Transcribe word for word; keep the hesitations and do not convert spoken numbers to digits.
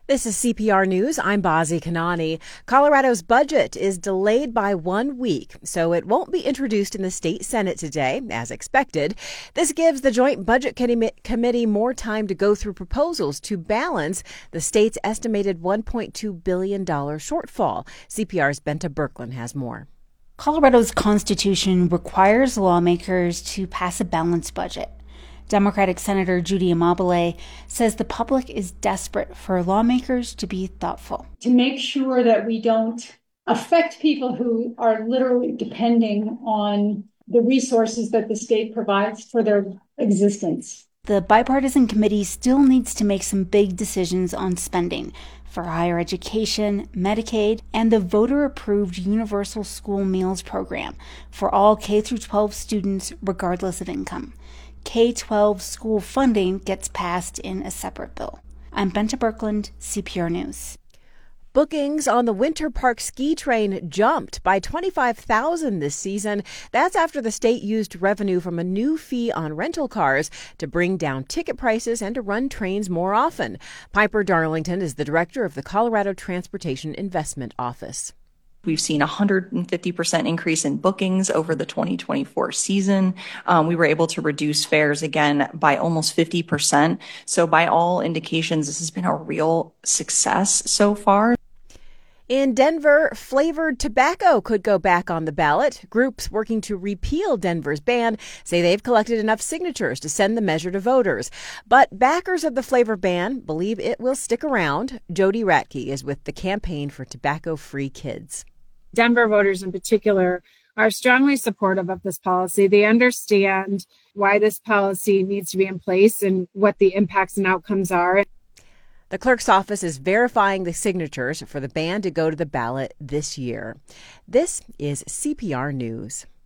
This is C P R News. I'm Bazi Kanani. Colorado's budget is delayed by one week, so it won't be introduced in the state Senate today, as expected. This gives the Joint Budget Committee more time to go through proposals to balance the state's estimated one point two billion dollars shortfall. C P R's Benta Birkeland has more. Colorado's Constitution requires lawmakers to pass a balanced budget. Democratic Senator Judy Amabile says the public is desperate for lawmakers to be thoughtful. To make sure that we don't affect people who are literally depending on the resources that the state provides for their existence. The bipartisan committee still needs to make some big decisions on spending for higher education, Medicaid, and the voter-approved Universal School Meals Program for all K through twelve students regardless of income. K twelve school funding gets passed in a separate bill. I'm Benta Birkeland, C P R News. Bookings on the Winter Park ski train jumped by twenty-five thousand this season. That's after the state used revenue from a new fee on rental cars to bring down ticket prices and to run trains more often. Piper Darlington is the director of the Colorado Transportation Investment Office. We've seen a one hundred fifty percent increase in bookings over the twenty twenty-four season. Um, we were able to reduce fares again by almost fifty percent. So by all indications, this has been a real success so far. In Denver, flavored tobacco could go back on the ballot. Groups working to repeal Denver's ban say they've collected enough signatures to send the measure to voters. But backers of the flavor ban believe it will stick around. Jody Ratke is with the Campaign for Tobacco-Free Kids. Denver voters in particular are strongly supportive of this policy. They understand why this policy needs to be in place and what the impacts and outcomes are. The clerk's office is verifying the signatures for the ban to go to the ballot this year. This is C P R News.